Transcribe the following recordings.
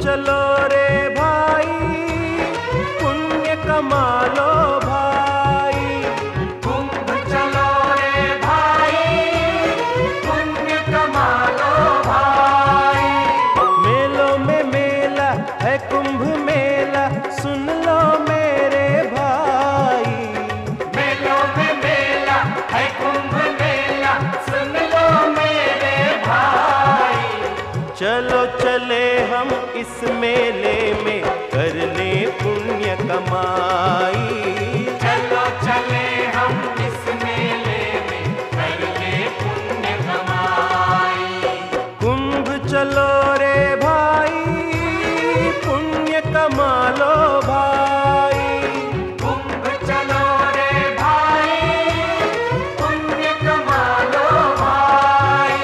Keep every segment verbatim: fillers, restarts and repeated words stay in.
चलो रे भाई, पुण्य कमा लो भाई। कुंभ चलो रे भाई, पुण्य कमा लो भाई। मेलों में मेला है कुंभ मेला, सुन लो मेरे भाई। मेलों में मेला है कुंभ मेला, सुन लो मेरे भाई। चलो चले हम इस मेले में, कर ले पुण्य कमाई। चलो चले हम इस मेले में, कर ले पुण्य कमाई। कुंभ चलो रे भाई, पुण्य कमा लो भाई। कुंभ चलो रे भाई, पुण्य कमा लो भाई।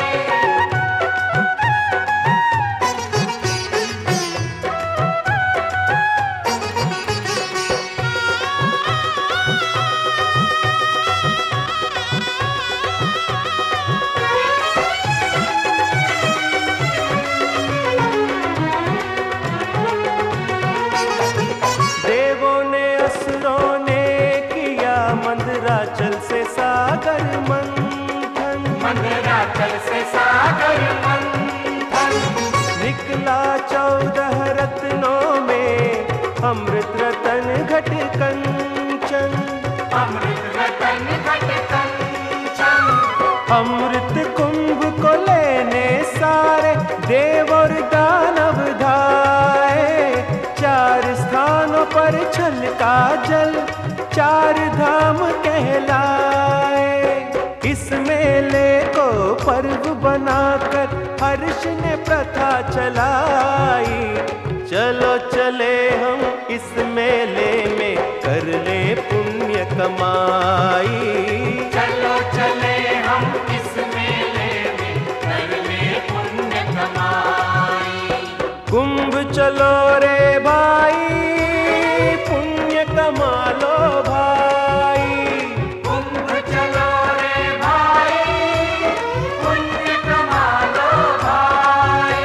देवों ने असुरों ने किया मंदराचल से सागर मंथन। मंदराचल से सागर मंथन। निकला चौदह रत्नों में अमृत रतन घट कंचन। अमृत रतन घट कंचन। अमृत कुंभ को लेने सारे देव और दानव धाए। चार स्थानों पर छलका जल, चार धाम कहलाए। इस मेले को पर्व बनाकर हर्ष ने प्रथा चलाई। चलो चले हम इस मेले में, कर ले पुण्य कमाई। चलो चले हम इस मेले में, कर ले पुण्य कमाई। कुंभ चलो रे भाई, पुण्य कमा लो भाई। कुंभ चलो रे भाई, पुण्य कमा लो भाई।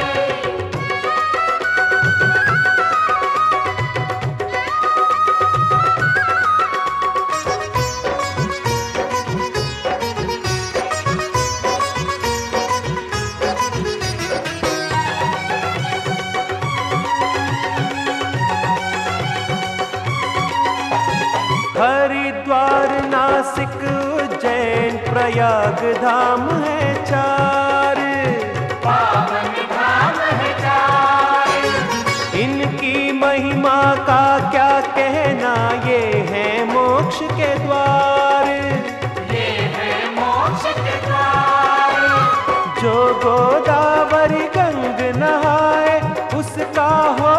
हरिद्वार नासिक उज्जैन प्रयाग धाम है चार। पावन धाम है चार। इनकी महिमा का क्या कहना, ये है मोक्ष के द्वार। ये है मोक्ष के द्वार। जो गोदावरी गंग नहाए, उसका हो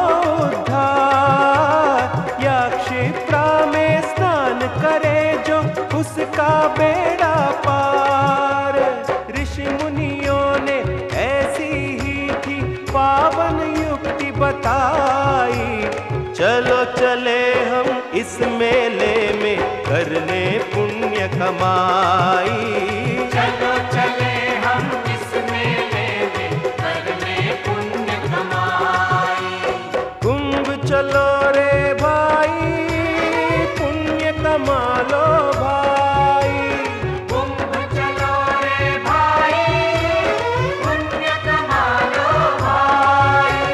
उद्धार। या क्षिप्रा में स्नान करे जो, उसका बेड़ा पार। ऋषि मुनियों ने ऐसी ही थी पावन युक्ति बताई। चलो चले हम इस मेले में, कर ले पुण्य कमाई। चलो चले हम इस मेले में, कर ले पुण्य कमाई। कुंभ चलो रे भाई, पुण्य कमा लो भाई। कुंभ चलो रे भाई, पुण्य कमा लो भाई।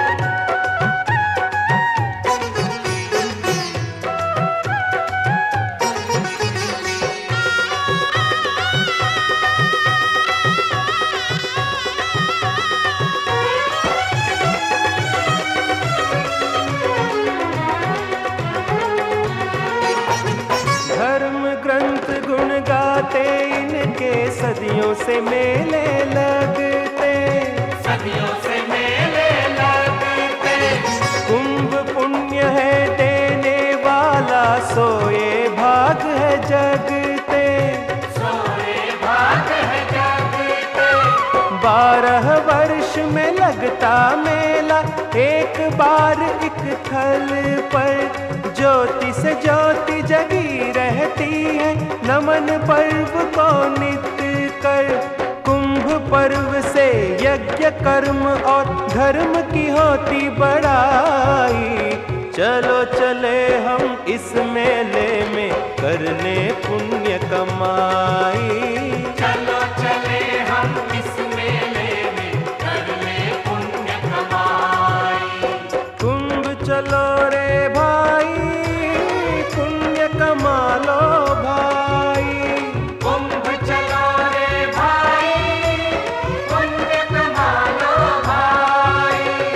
धर्म ग्रंथ गुण गाते इनके, सदियों से मेले लगते। सदियों से मेले लगते। कुंभ पुण्य है देने वाला, सोए भाग है जगते। सोए भाग है जगते। बारह वर्ष में लगता मेला, एक बार एक थल पर। ज्योति से ज्योति जगी रहती है, नमन पर्व को नित्य कर। कुंभ पर्व से यज्ञ कर्म और धर्म की होती बड़ाई। चलो चले हम इस मेले में कर ले पुण्य कमाई। चलो चले हम इस मेले में कर ले पुण्य कमाई। कुंभ चलो रे भाई, पुण्य कमा लो भाई। कुंभ चलो रे भाई, पुण्य कमा लो भाई।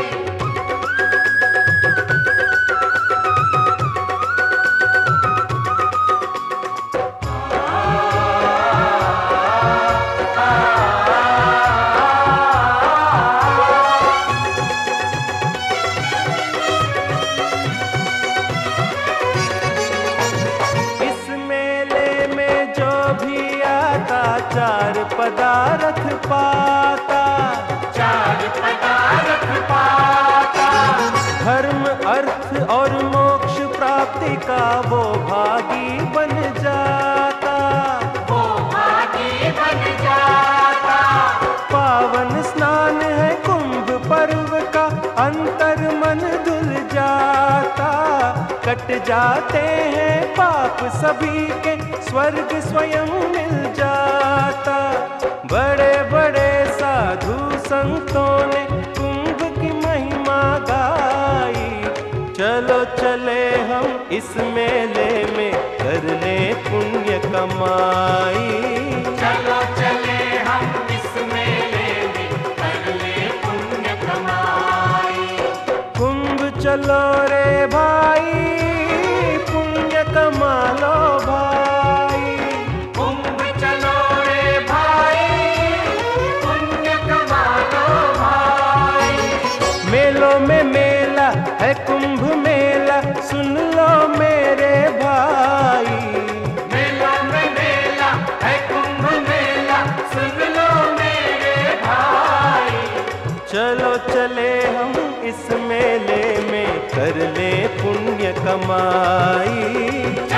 चार पदार्थ पाता, चार पदार्थ पाता। धर्म अर्थ और मोक्ष प्राप्ति का वो भागी बन जाता, वो भागी बन जाता। पावन स्नान है कुंभ पर्व का, अंतर मन धुल जाता। कट जाते हैं पाप सभी के, स्वर्ग स्वयं मिल जाता। बड़े बड़े साधु संतों ने कुंभ की महिमा गाई। चलो चले हम इस मेले में कर ले पुण्य कमाई। चलो चले हम इस मेले में कर ले पुण्य कमाई। कुंभ चलो रे भाई, पुण्य कमा लो भाई। कुंभ चलो रे भाई, पुण्य कमा लो भाई। मेलों में मेला है कुंभ मेला, सुन लो मेरे भाई। मेलों में मेला है कुंभ मेला, सुन लो मेरे भाई। चलो चले हम इस मेले में कर ले पुण्य कमाई।